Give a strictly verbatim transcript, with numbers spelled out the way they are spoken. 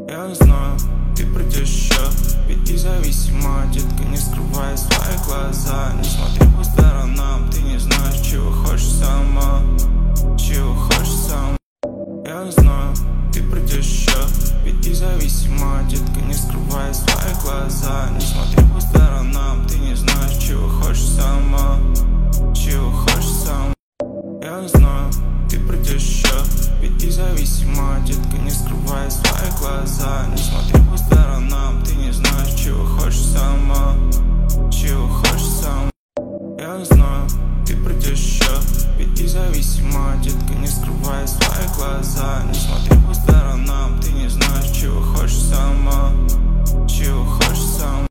Я знаю, ты придешь еще, ведь ты зависима, детка, не скрывай свои глаза. Не смотри по сторонам, ты не знаешь, чего хочешь сама, чего хочешь сама. Я знаю, ты придешь еще, ведь ты зависима, детка, не скрывай свои глаза. Не смотри по сторонам, ты не знаешь, чего хочешь сама, чего хочешь сама. Я знаю, ты придешь еще, ведь ты зависима, детка, не скрывай свои глаза. Не смотри по сторонам, ты не знаешь, чего хочешь сама, чего хочешь сама. Я знаю, ты придешь еще, ведь ты зависима, детка, не скрывай свои глаза. Не смотри по сторонам, ты не знаешь, чего хочешь сама, чего хочешь сама.